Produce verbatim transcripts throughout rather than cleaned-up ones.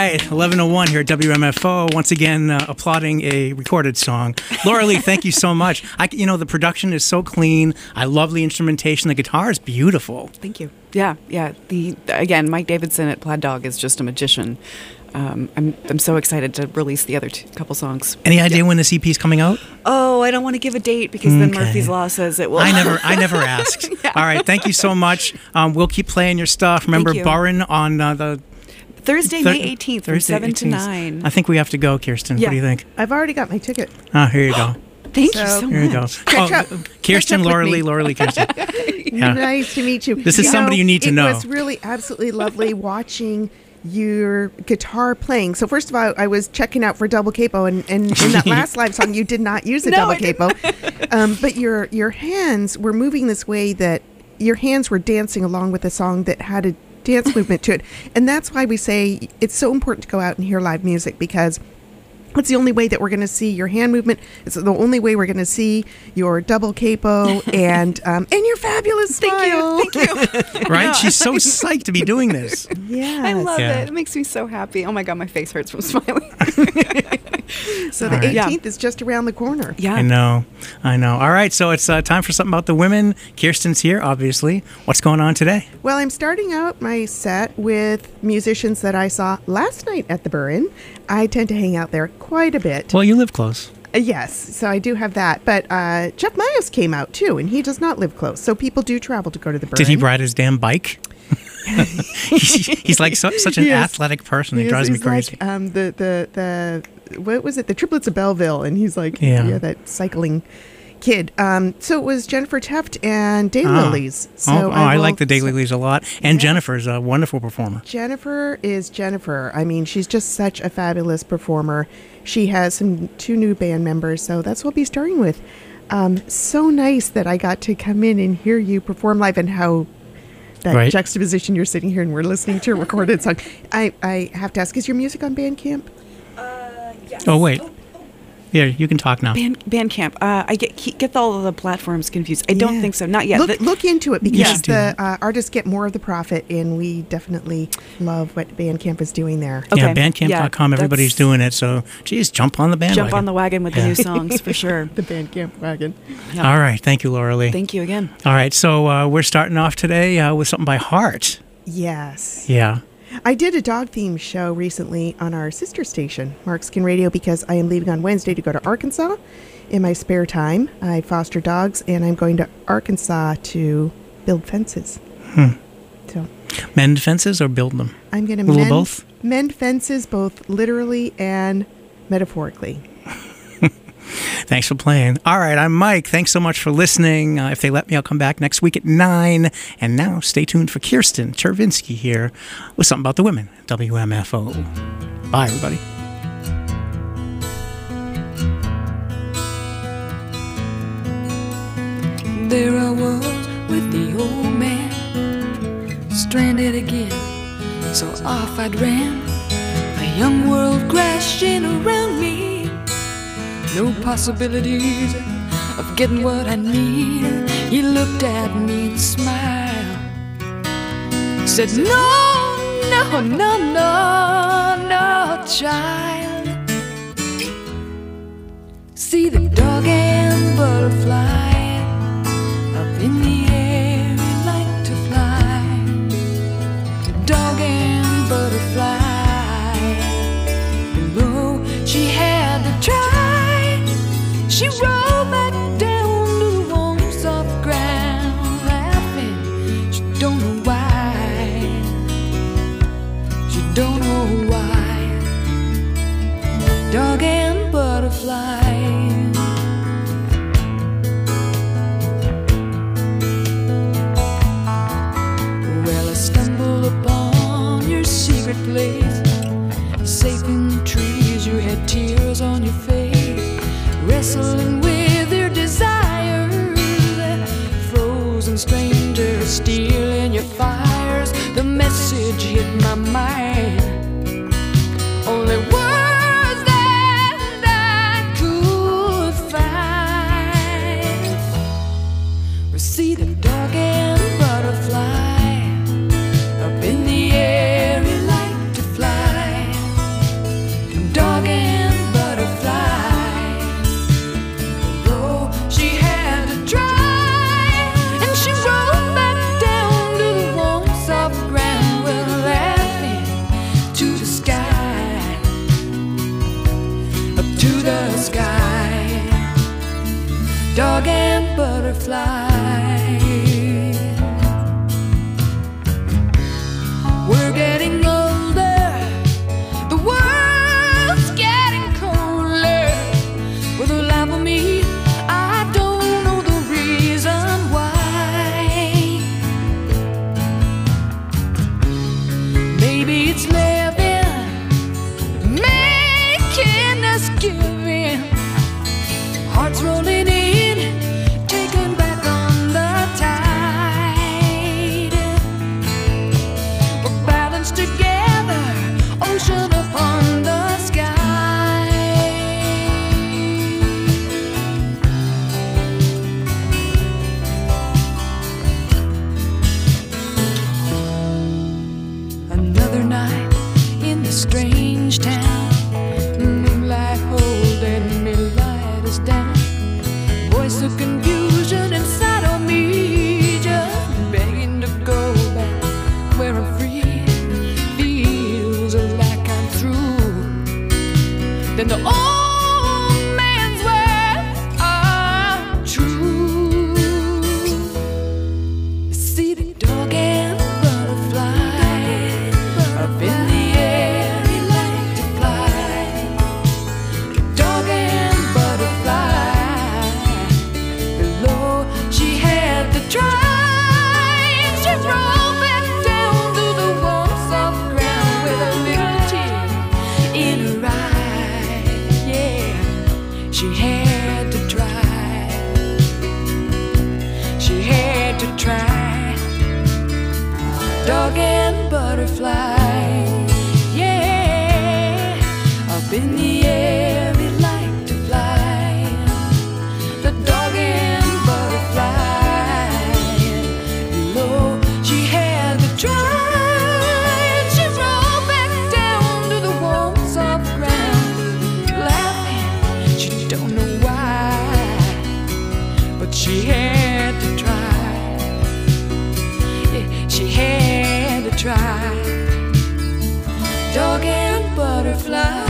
right, eleven oh one here at W M F O. Once again, uh, applauding a recorded song. Laura Lee, thank you so much. I, you know, the production is so clean. I love the instrumentation. The guitar is beautiful. Thank you. Yeah, yeah. The again, Mike Davidson at Plaid Dog is just a magician. Um, I'm I'm so excited to release the other two, couple songs. Any idea yeah. when this E P is coming out? Oh, I don't want to give a date because okay. then Murphy's Law says it will. I never, I never asked. yeah. All right, thank you so much. Um, we'll keep playing your stuff. Remember, Burren on uh, the Thursday, Thir- May eighteenth, from seven eighteenth. To nine. I think we have to go, Kirsten. Yeah. What do you think? I've already got my ticket. Ah, here you go. Thank so, you so here much. Here you go. Catch oh, up. Kirsten, Catch up Laura with Lee, me. Laura Lee, Kirsten. Yeah. Nice to meet you. This is you somebody know, you need to it know. It was really absolutely lovely watching your guitar playing. So first of all, I was checking out for double capo, and, and in that last live song, you did not use a no, double I capo. um, but your your hands were moving this way that your hands were dancing along with a song that had a dance movement to it. And that's why we say it's so important to go out and hear live music, because it's the only way that we're going to see your hand movement. It's the only way we're going to see your double capo and um, and your fabulous smile. Thank you. Thank you. Right? She's so psyched to be doing this. Yeah, I love yeah. it. It makes me so happy. Oh my God, my face hurts from smiling. So the All right. eighteenth is just around the corner. Yeah. I know. I know. All right, so it's uh, time for something about the women. Kirsten's here, obviously. What's going on today? Well, I'm starting out my set with musicians that I saw last night at the Burren. I tend to hang out there quite a bit. Well, you live close. Uh, yes, so I do have that. But uh, Jeff Myers came out too, and he does not live close. So people do travel to go to the Burren. Did he ride his damn bike? he's, he's like so, such an Yes. athletic person. He He is- drives me he's crazy. Like, um, the, the, the, what was it? The Triplets of Belleville. And he's like, Yeah. yeah, that cycling kid. Um, so it was Jennifer Teft and Daylilies. Ah. So oh, oh, I, will- like the Daylilies a lot. And Yeah. Jennifer's a wonderful performer. Jennifer is Jennifer. I mean, she's just such a fabulous performer. She has some two new band members, so that's what we'll be starting with. Um, so nice that I got to come in and hear you perform live, and how that Right. juxtaposition, you're sitting here and we're listening to a recorded song. I, I have to ask, is your music on Bandcamp? Uh, yes. Oh, wait. Here, you can talk now. Band, Bandcamp. Uh, I get keep, get all of the platforms confused. I don't Yeah. think so. Not yet. Look, The- look into it, You because should do the that. uh, artists get more of the profit, and we definitely love what Bandcamp is doing there. Okay. Yeah, bandcamp dot com, Yeah, everybody's that's- doing it. So, geez, jump on the bandwagon. jump on the wagon with Yeah. the new songs for sure. The Bandcamp wagon. Yeah. All right. Thank you, Laura Lee. Thank you again. All right. So, uh, we're starting off today uh, with something by Heart. Yes. Yeah. I did a dog themed show recently on our sister station, Markskin Radio, because I am leaving on Wednesday to go to Arkansas in my spare time. I foster dogs, and I'm going to Arkansas to build fences. Hmm. So Mend fences or build them? I'm going to A little mend, both? mend fences, both literally and metaphorically. Thanks for playing. All right, I'm Mike. Thanks so much for listening. Uh, if they let me, I'll come back next week at nine. And now, stay tuned for Kirsten Chervinsky here with something about the women. W M F O. Bye, everybody. There I was with the old man, stranded again, so off I'd ran. A young world crashing around me, no possibilities of getting what I need. He looked at me and smiled, said, no, no, no, no, no, child. See the dog and butterfly up in the air, you like to fly. Dog and butterfly below, she had to try. She rolled back down to the warm, soft ground, laughing. She don't know why. She don't know why. Dog and butterfly. Place, safe in the trees, you had tears on your face, wrestling with your desires, frozen strangers stealing your fires. The message hit my mind, only words that I could find. See the dog and butterfly up in the air, you like to fly. butterfly. We're getting older, the world's getting colder. For the life of me, I don't know the reason why. Maybe it's living, making us giving, hearts rolling in, taken back on the tide. We're balanced together, ocean upon the sky. Another night in the strange town, moonlight holding me, light us down. Voice of confusion inside of me, just begging to go back where I'm free. Feels like I'm through. Then the old man's words are true. See the dog and butterfly up in the air, he liked to fly. The dog and butterfly below, she had to try. She rolled back down to the warm soft ground with a little tear in her eye. Yeah, she had to try. She had to try. Dog and butterfly, yeah, up in the air, we like to fly. The dog and butterfly, below, she had to try. She rolled back down to the warm, soft ground, laughing, she don't know why, but she had to try. Yeah, she had to try. Dog and butterfly.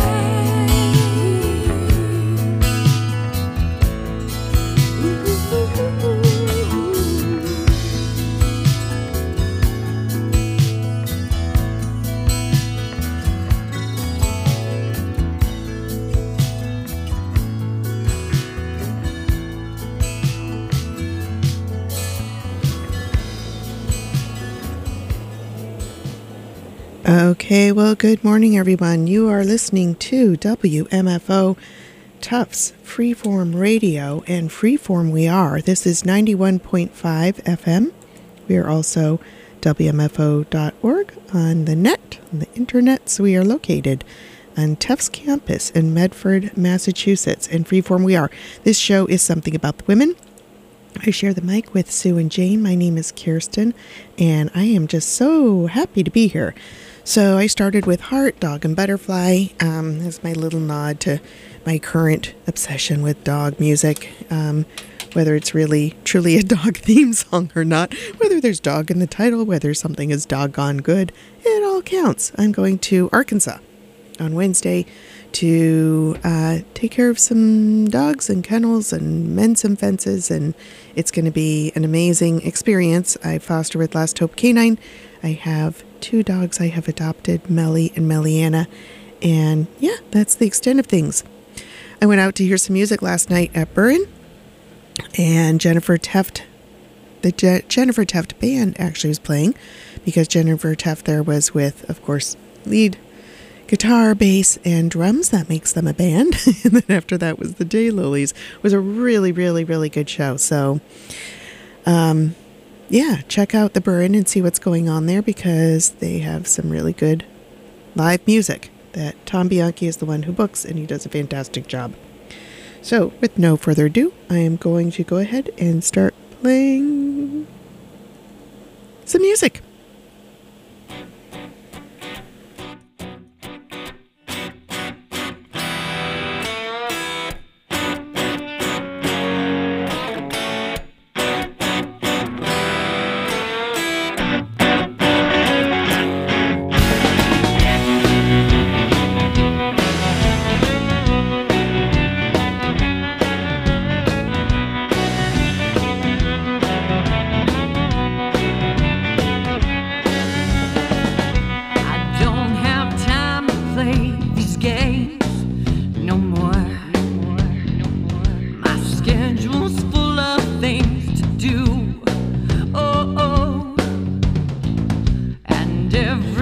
Okay, well, good morning, everyone. You are listening to W M F O Tufts Freeform Radio, and Freeform we are. This is ninety-one point five F M. We are also W M F O dot org on the net, on the internet. So we are located on Tufts campus in Medford, Massachusetts, and Freeform we are. This show is something about the women. I share the mic with Sue and Jane. My name is Kirsten, and I am just so happy to be here. So I started with Heart, Dog, and Butterfly um, as my little nod to my current obsession with dog music, um, whether it's really truly a dog theme song or not, whether there's dog in the title, whether something is doggone good, it all counts. I'm going to Arkansas on Wednesday to uh, take care of some dogs and kennels and mend some fences, and it's going to be an amazing experience. I foster with Last Hope Canine. I have two dogs I have adopted, Melly and Melliana, and yeah, that's the extent of things. I went out to hear some music last night at Burren, and Jennifer Teft, the Je- Jennifer Teft band actually was playing, because Jennifer Teft there was with, of course, lead guitar, bass, and drums. That makes them a band. And then after that was the Daylilies. It was a really, really, really good show. So, um, yeah, check out the Burren and see what's going on there, because they have some really good live music that Tom Bianchi is the one who books, and he does a fantastic job. So, with no further ado, I am going to go ahead and start playing some music.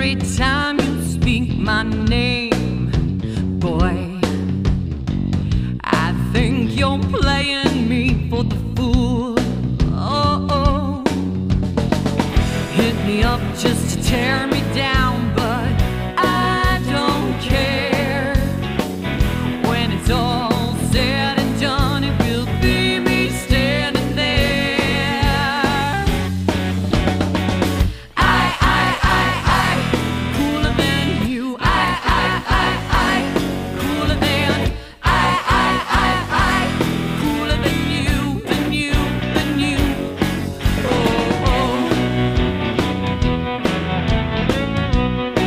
every time you speak my name, boy, I think you're playing me for the fool. Oh, oh. Hit me up just to tear me down, but I don't care. When it's all said and done, it will be me standing there. I, I, I, I, cooler than you. I, I, I, I, cooler than. I, I, I, I, cooler than you, than you, than you. Oh, oh.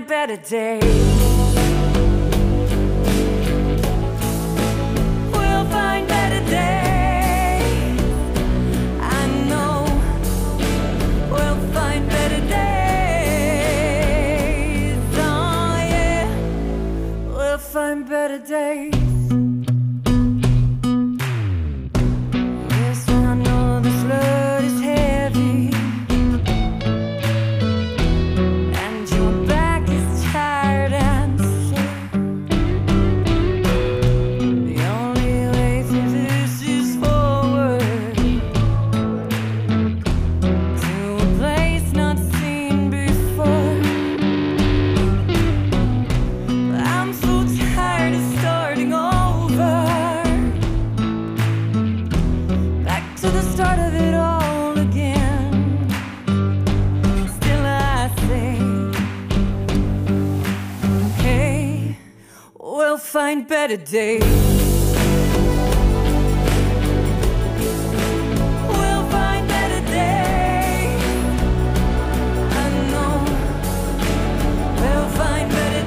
find better days. We'll find better days. I know we'll find better days. Oh yeah, we'll find better days. Yes, I know this load is heavy, and your back is tired and sore. The only way through this is forward, to a place not seen before. I'm so tired of starting over, back to the start of it all again. Still I say, hey, we'll find better days. We'll find better days. I know we'll find better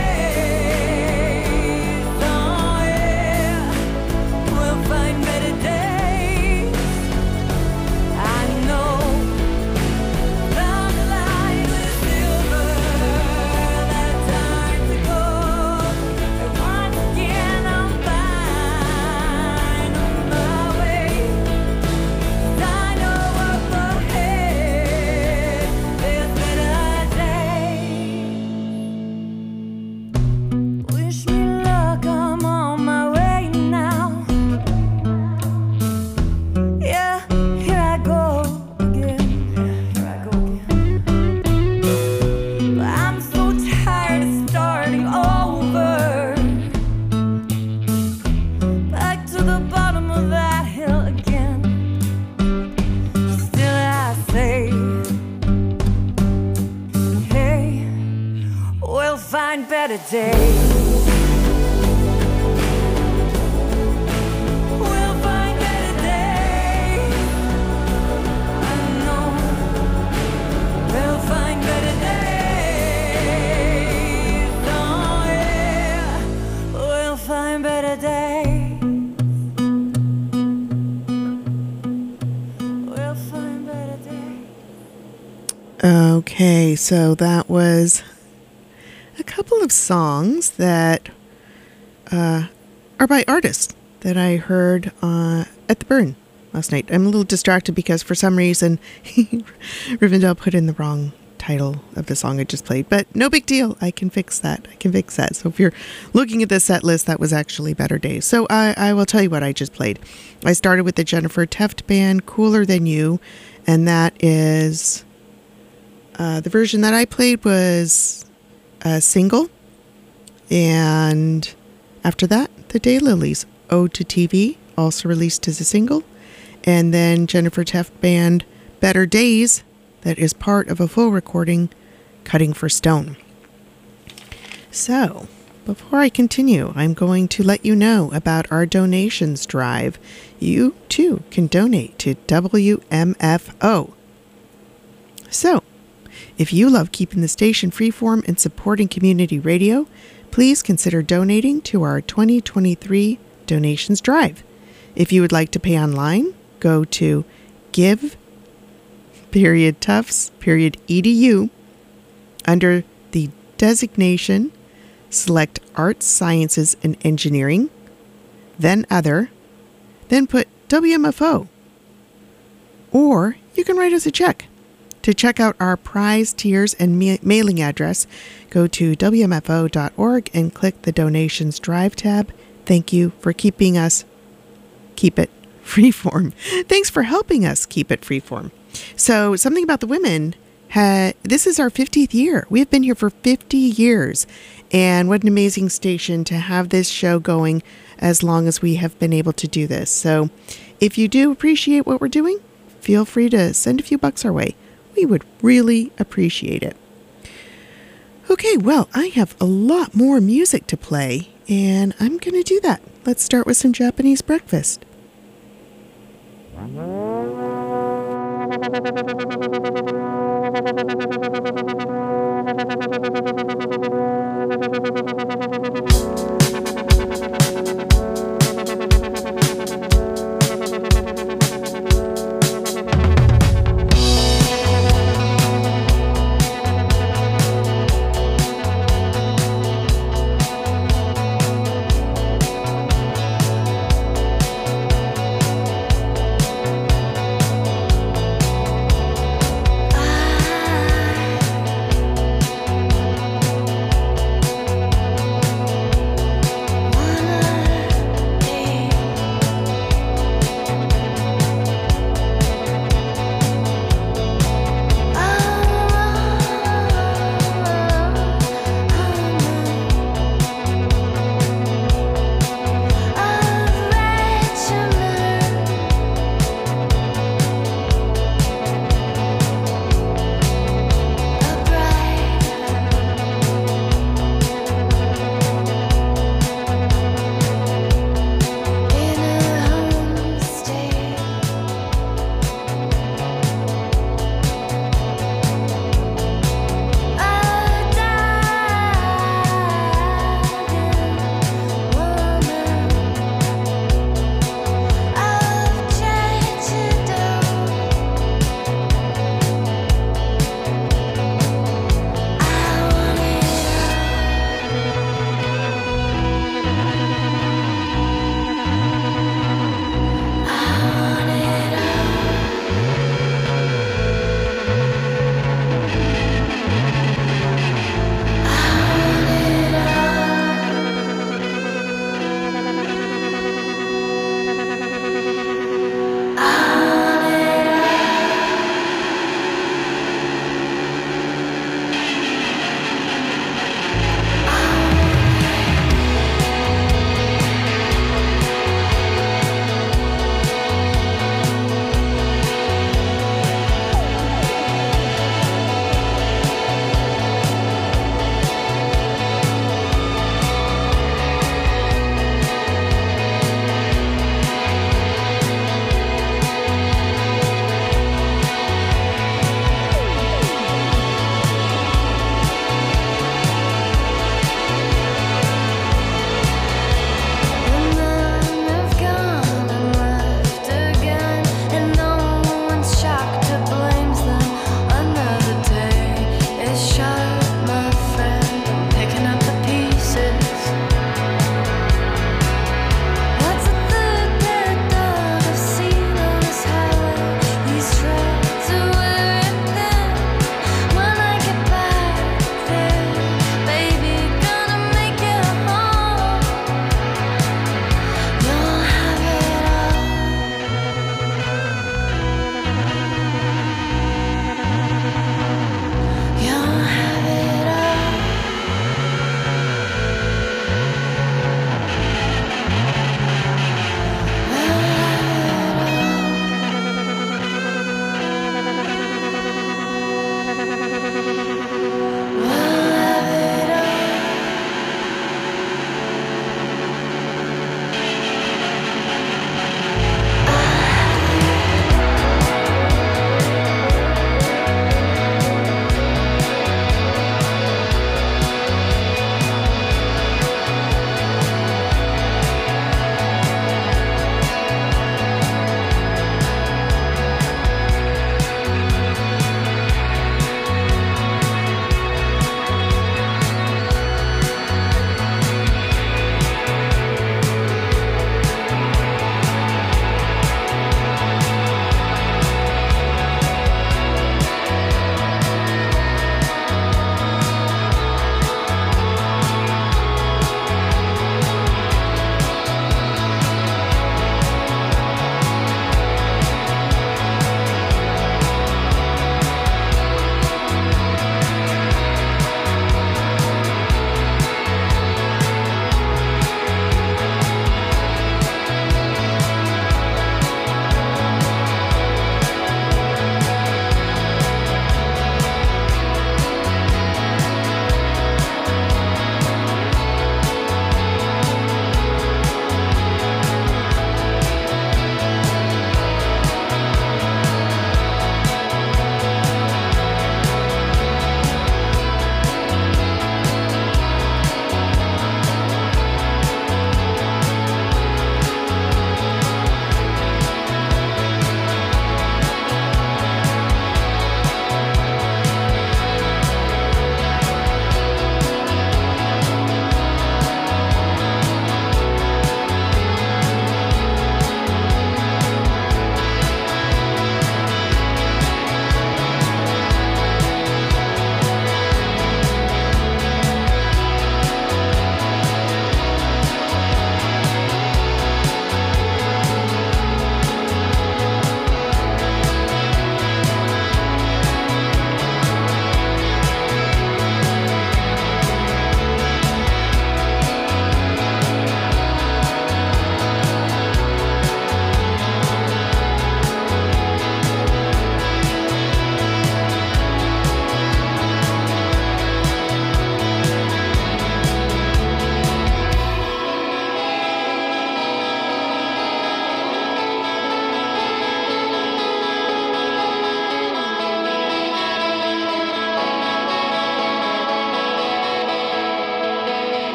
days. Oh yeah, we'll find better days. I know down the line is silver, that time to go. And once again I'm fine on my way. I know up ahead there's better days. Wish me luck, I'm on my way now. Yeah, here I go again. Here I go again. But I'm so tired of starting over, back to the bottom of that hill again. Still I say, hey, we'll find better days. We'll find better days. I know we'll find better days. Oh yeah, we'll find better days. We'll find better days. Okay, so that was a couple of songs that uh, are by artists that I heard uh, at the Burn last night. I'm a little distracted because for some reason Rivendell put in the wrong title of the song I just played, but no big deal. I can fix that. I can fix that. So if you're looking at the set list, that was actually Better Days. So I, I will tell you what I just played. I started with the Jennifer Teft Band, Cooler Than You, and that is uh, the version that I played was a single, and after that, the Daylilies, Ode to T V, also released as a single, and then Jennifer Teft Band, Better Days, that is part of a full recording, Cutting for Stone. So, before I continue, I'm going to let you know about our donations drive. You, too, can donate to W M F O. So, if you love keeping the station freeform and supporting community radio, please consider donating to our twenty twenty-three donations drive. If you would like to pay online, go to give period tufts period edu. Under the designation, select Arts, Sciences, and Engineering, then Other, then put W M F O. Or you can write us a check. To check out our prize tiers and ma- mailing address, go to W M F O dot org and click the Donations Drive tab. Thank you for keeping us keep it freeform. Thanks for helping us keep it freeform. So, something about the women. Ha- this is our fiftieth year. We have been here for fifty years. And what an amazing station to have this show going as long as we have been able to do this. So, if you do appreciate what we're doing, feel free to send a few bucks our way. We would really appreciate it. Okay, well, I have a lot more music to play, and I'm going to do that. Let's start with some Japanese breakfast. I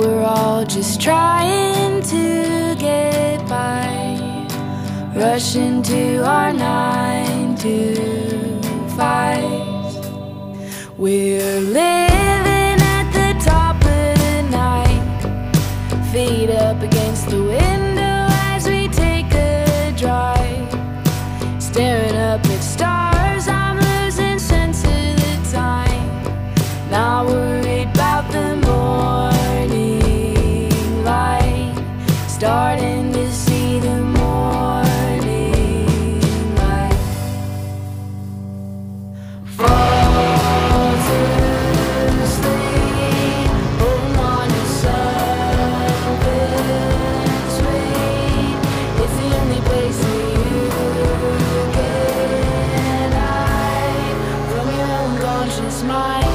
we're all just trying to get by, rushing to our nine to fives. We're living at the top of the night, feet up against the window as we take a drive, staring up at stars. I'm losing sense of the time, not worried about the morning light, starting to see the morning light. Fall to sleep, holding on to something sweet. It's the only place that you can hide from your unconscious mind.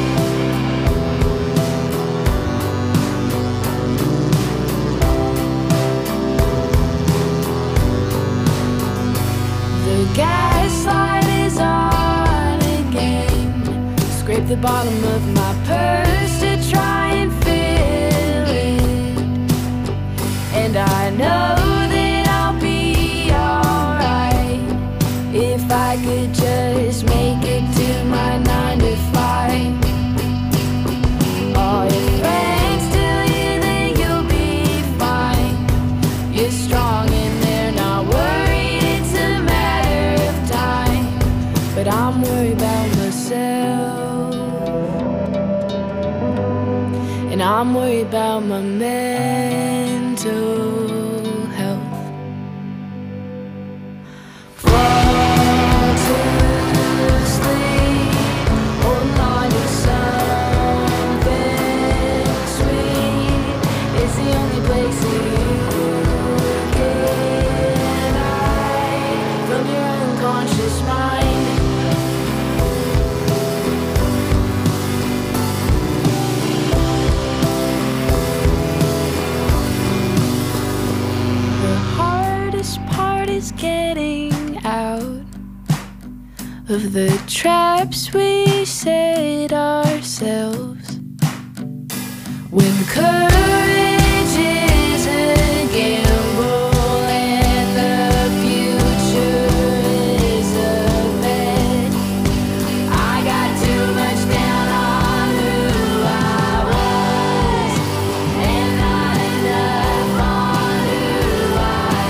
The gaslight is on again. Scrape the bottom of my purse to try and fill it, and I know that I'll be alright if I could just make it to my nine to five. Oh, if friends tell you that you'll be fine, you're strong and they're not worried, it's a matter of time. But I'm worried about myself, and I'm worried about my mental health. Fall to sleep, holding on to something sweet. It's the only place that you can hide from your unconscious mind. The hardest part is getting out of the traps we set ourselves. When courage is a gamble and the future is a bet, I got too much down on who I was and not enough on who I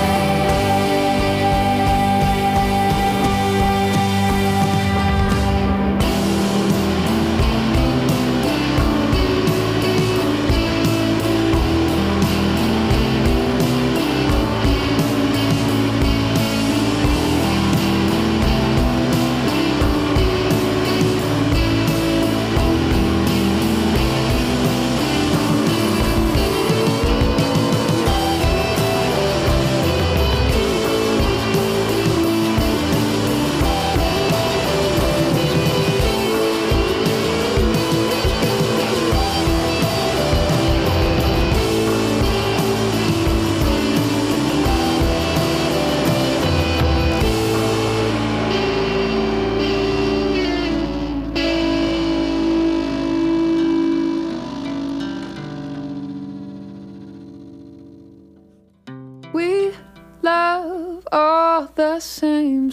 We love all the same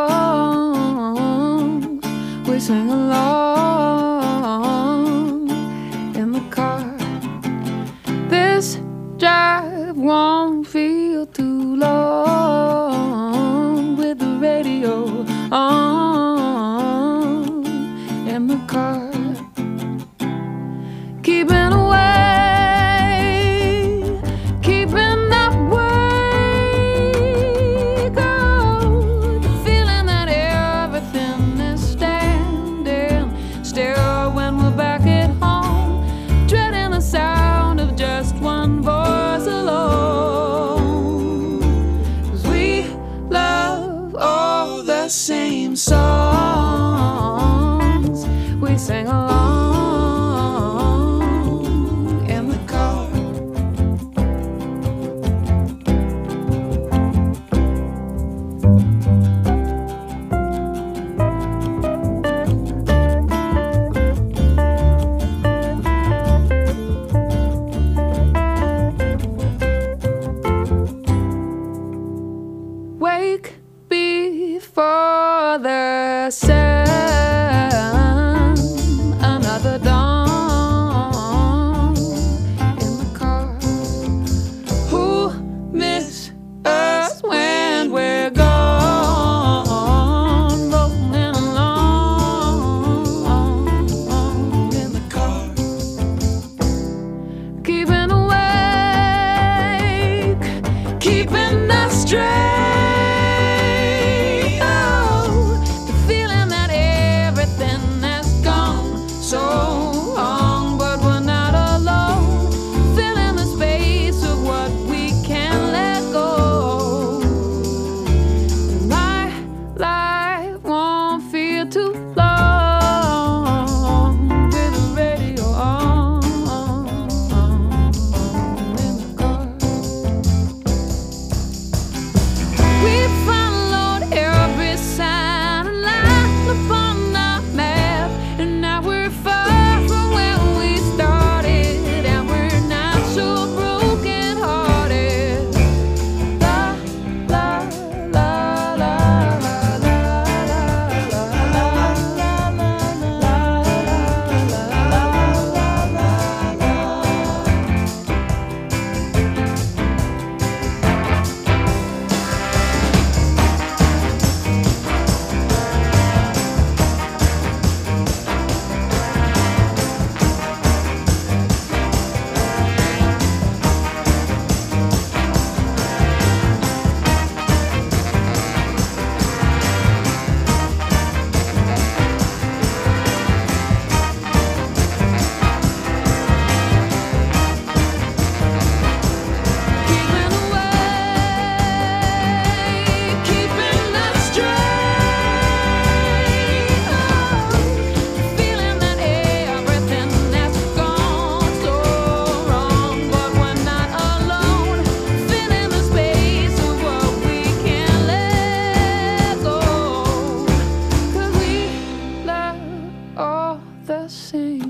songs. We sing along in the car. This drive won't feel too long with the radio on in the car. Keeping away, keeping that way. Go, the feeling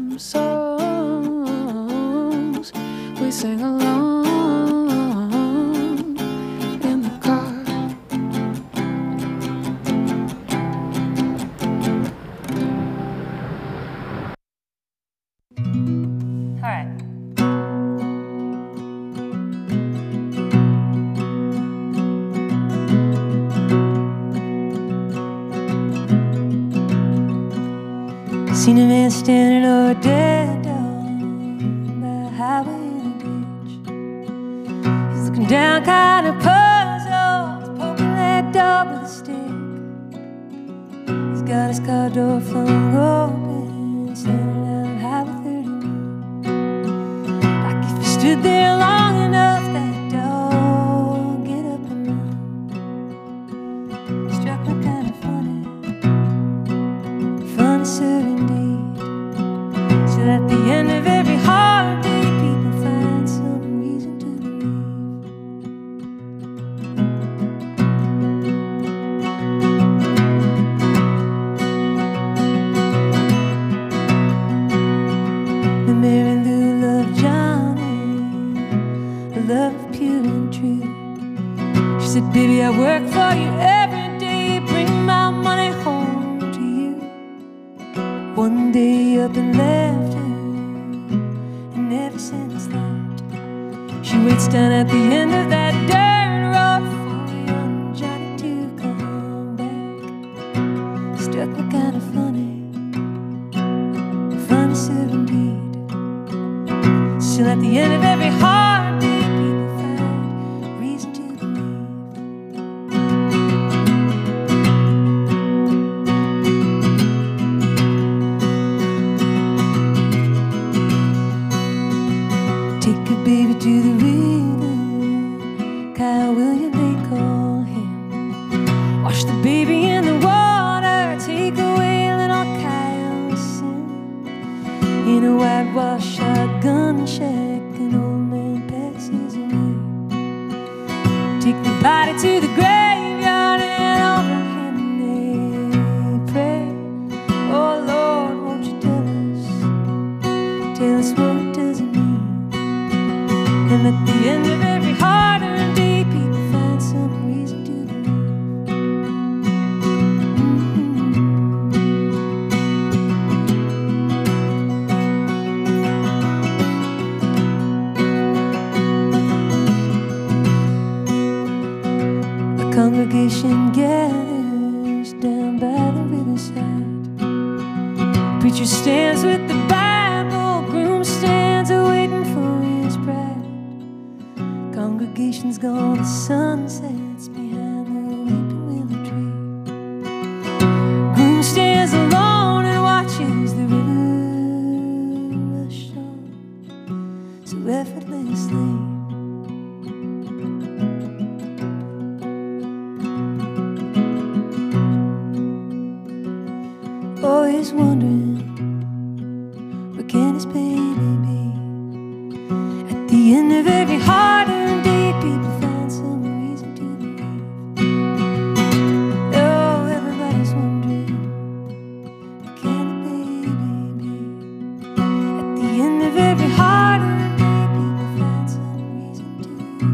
some songs. We sing along in the car. All right. Seen a man standing over a dead dog by a highway in a ditch. He's looking down, kind of puzzled, poking that dog with a stick. He's got his car door flung open, standing down on Highway thirty-one. Like if he stood there long enough, that dog get up and run. Struck me kind of funny, funny sir indeed. Till at the end of every heartbeat, people find some reason to believe. The Mary Lou loved Johnny, a love pure and true. She said, baby, I work for you every day, bring my money home to you. One day up and left her, and never since that. She waits down at the end of that dirt road for young Johnny to come back. Struck me kind of funny, funny sir indeed. Still at the end of every heartbeat, people find reason to believe. Take a baby to the river, Kyle William they call him. Wash the baby in the water, take away little Kyle's sin. In a whitewash shotgun shack, an old man passes away. Take the body to the graveyard and over him they pray. Oh Lord, won't you tell us, tell us what does it mean? And at the end of every hard-earned day, people find some reason to believe. A congregation gathers down by the riverside. Preacher stands with the Bible, groom stands a-waiting for his bride. Congregation's gone, the sun sets behind the weeping willow tree. Groom stands alone and watches the river rush on so effortlessly. Always wondering, where can his baby be? At the end of every hard-earned day, people find some reason to believe. Oh, everybody's wondering, where can the baby be? At the end of every hard-earned day, people find some reason to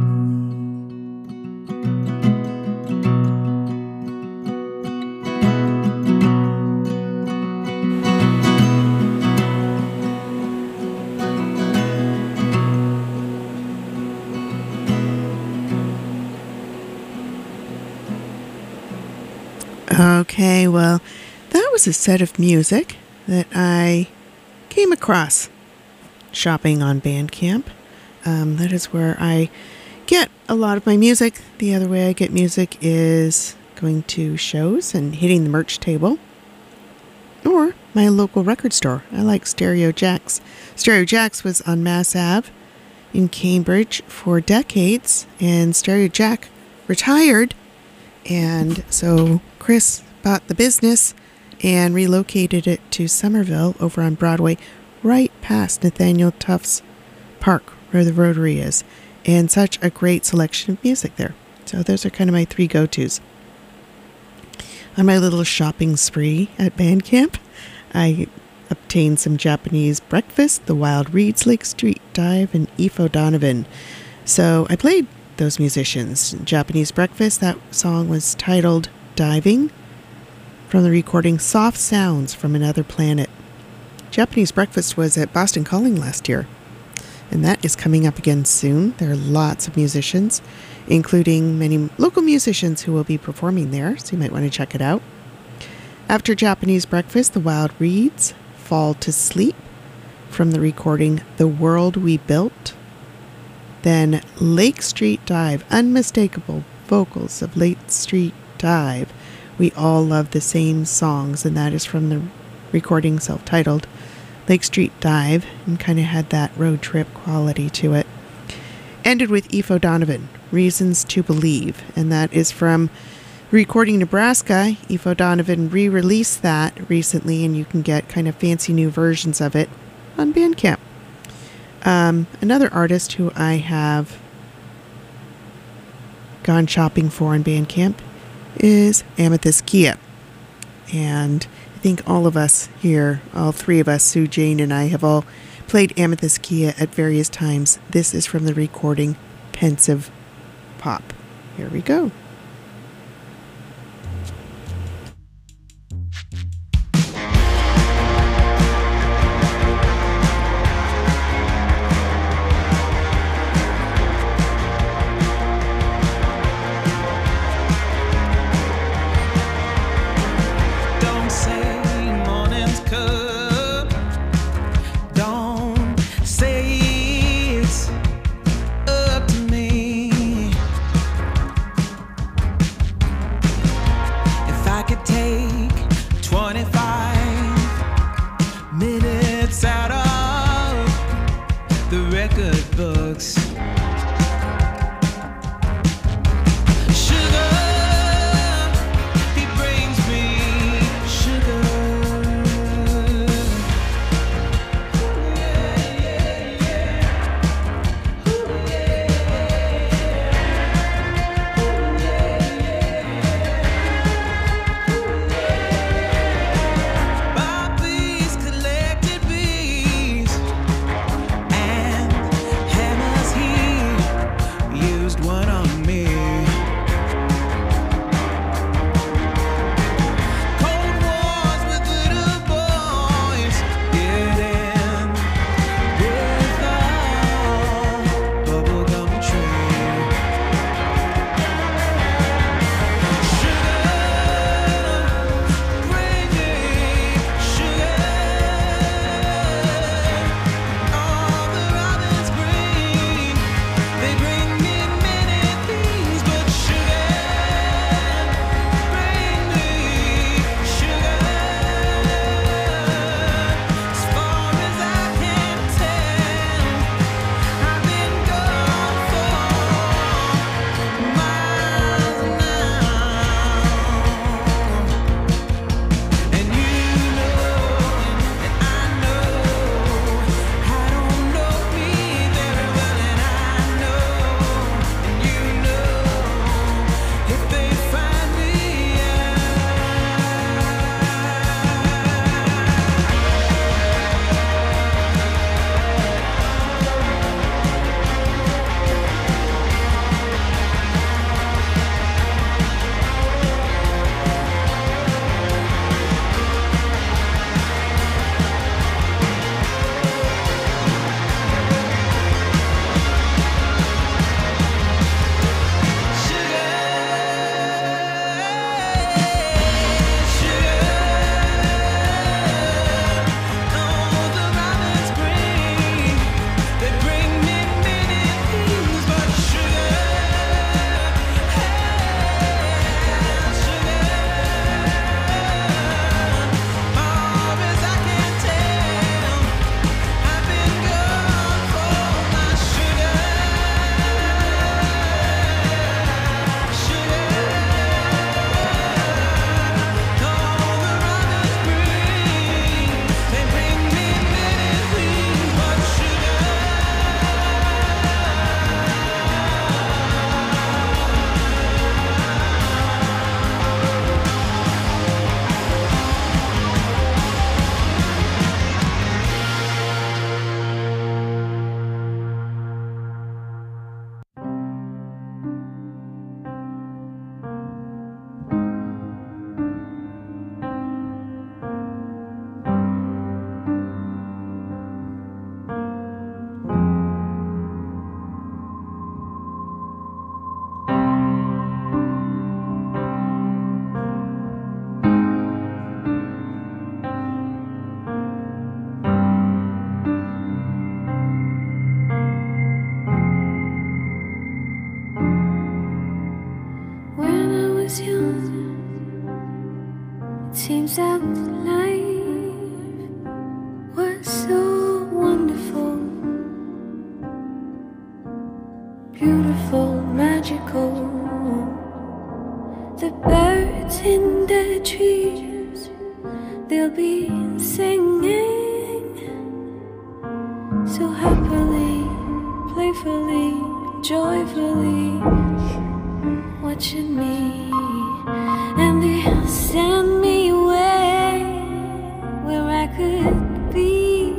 Okay, well, that was a set of music that I came across shopping on Bandcamp. Um, that is where I get a lot of my music. The other way I get music is going to shows and hitting the merch table, or my local record store. I like Stereo Jacks. Stereo Jacks was on Mass Ave in Cambridge for decades, and Stereo Jack retired, and so Chris bought the business and relocated it to Somerville over on Broadway, right past Nathaniel Tufts Park, where the Rotary is, and such a great selection of music there. So those are kind of my three go-tos. On my little shopping spree at Bandcamp, I Obtain Some Japanese Breakfast, The Wild Reeds, Lake Street Dive, and Aoife O'Donovan. So I played those musicians. Japanese Breakfast, that song was titled Diving, from the recording Soft Sounds from Another Planet. Japanese Breakfast was at Boston Calling last year, and that is coming up again soon. There are lots of musicians, including many local musicians who will be performing there, so you might want to check it out. After Japanese Breakfast, The Wild Reeds, Fall to Sleep, from the recording The World We Built. Then Lake Street Dive, unmistakable vocals of Lake Street Dive. We all love the same songs, and that is from the recording self-titled Lake Street Dive, and kind of had that road trip quality to it. Ended with Aoife O'Donovan, Reasons to Believe, and that is from Recording Nebraska. Aoife O'Donovan re-released that recently, and you can get kind of fancy new versions of it on Bandcamp. Um, another artist who I have gone shopping for on Bandcamp is Amethyst Kia. And I think all of us here, all three of us, Sue, Jane, and I, have all played Amethyst Kia at various times. This is from the recording Pensive Pop. Here we go. Bobby's collected bees and hammers beautiful, magical. The birds in the trees, they'll be singing so happily, playfully, joyfully, watching me. And they send me away where I could be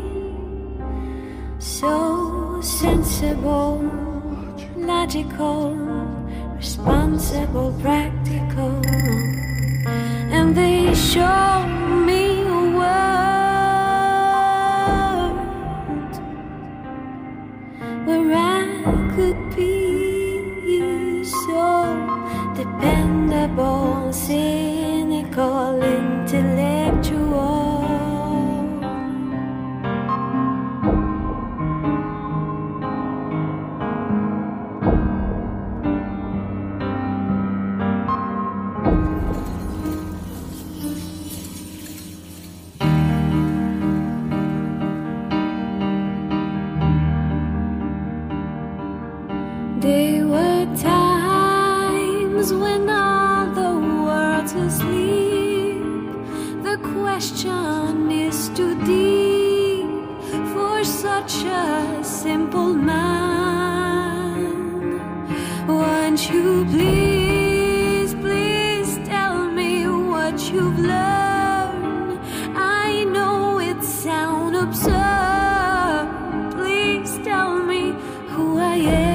so sensible, logical, responsible, practical. And they show me a world where I could be so dependable, cynical, intellectual. There were times when all the world's asleep. The question is too deep for such a simple man. Won't you please, please tell me what you've learned? I know it sounds absurd. Please tell me who I am.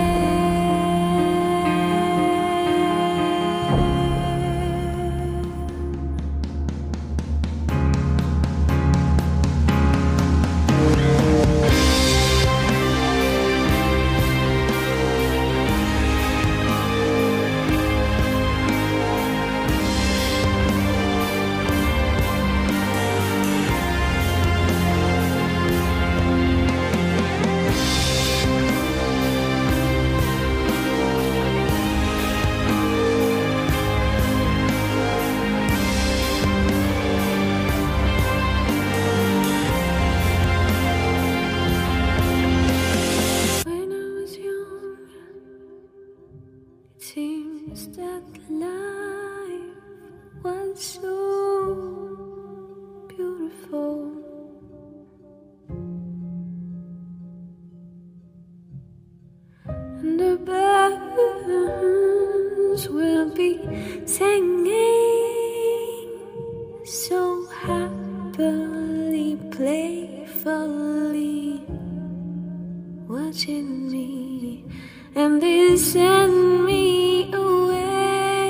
Seems that life was so beautiful. And the birds will be singing so happily, playfully, watching me. And they send me away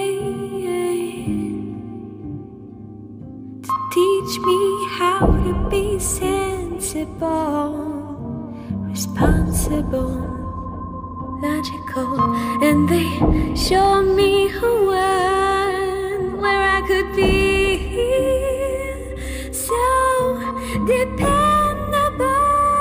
to teach me how to be sensible, responsible, logical. And they show me a world where I could be so dependable.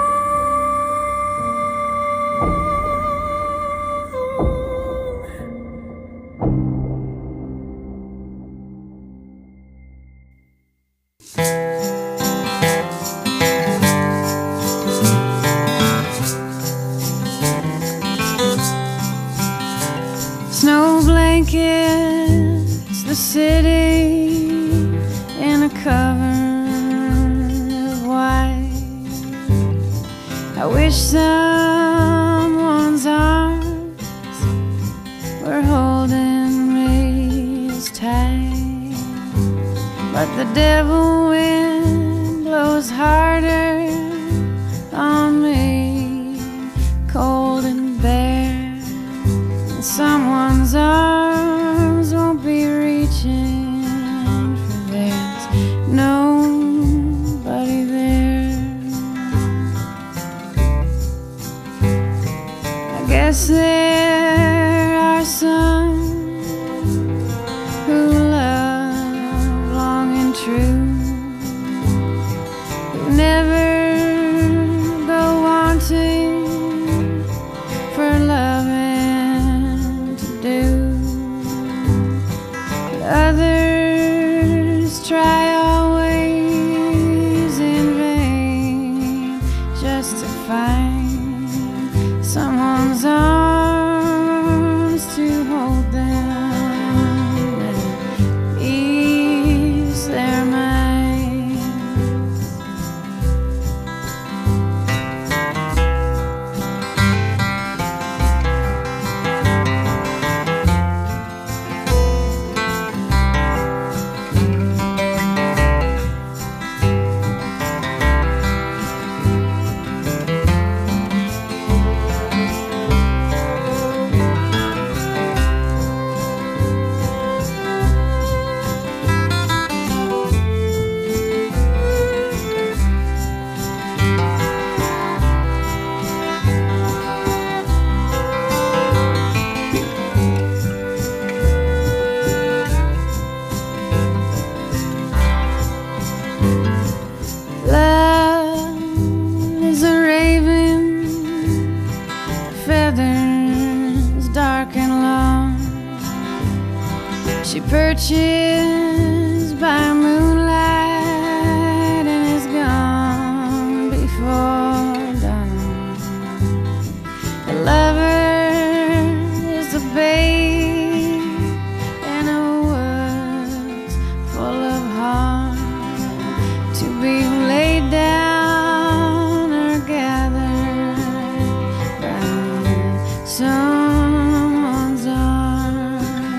Snow blankets, the city in a cover of white. I wish someone's arms were holding me as tight, but the devil wind blows harder on me, cold and bare. Someone's arms won't be reaching, for there's nobody there. I guess there are some who love long and true, who never go wanting for loving. Others try always in vain just to find someone's arms She purchased by moonlight and is gone before dawn. The lover is a babe in a world full of harm, to be laid down or gathered round someone's arm.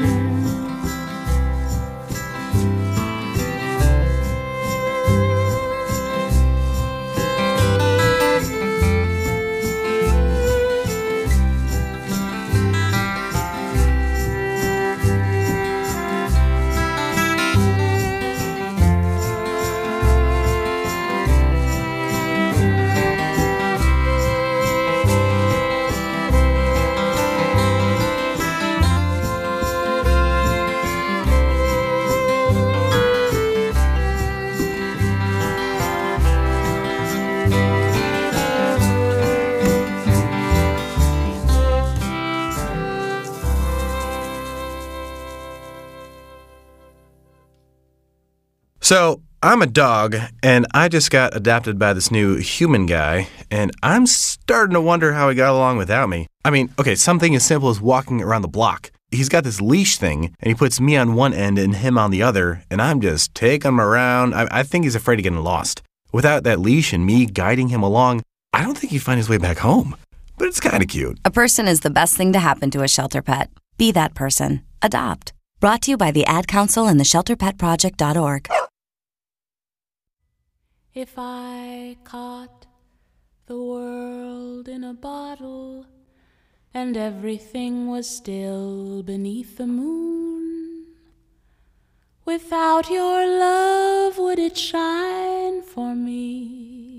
So, I'm a dog, and I just got adopted by this new human guy, and I'm starting to wonder how he got along without me. I mean, okay, something as simple as walking around the block. He's got this leash thing, and he puts me on one end and him on the other, and I'm just taking him around. I, I think he's afraid of getting lost. Without that leash and me guiding him along, I don't think he'd find his way back home. But it's kind of cute. A person is the best thing to happen to a shelter pet. Be that person. Adopt. Brought to you by the Ad Council and the shelter pet project dot org. If I caught the world in a bottle and everything was still beneath the moon, without your love would it shine for me?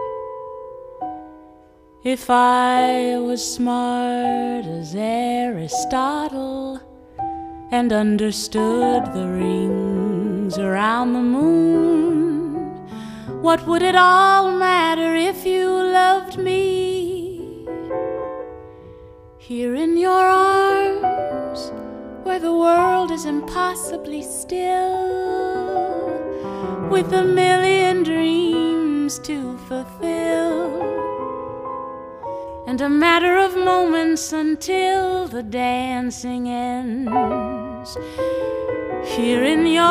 If I was smart as Aristotle and understood the rings around the moon, what would it all matter if you loved me? Here in your arms, where the world is impossibly still, with a million dreams to fulfill, and a matter of moments until the dancing ends. Here in your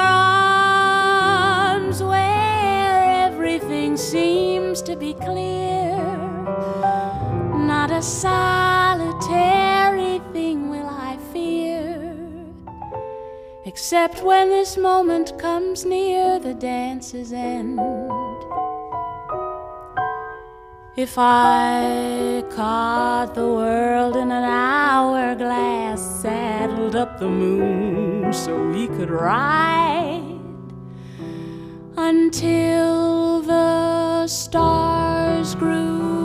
arms, where everything seems to be clear, not a solitary thing will I fear, except when this moment comes near the dance's end. If I caught the world in an hourglass, saddled up the moon so he could ride until the stars grew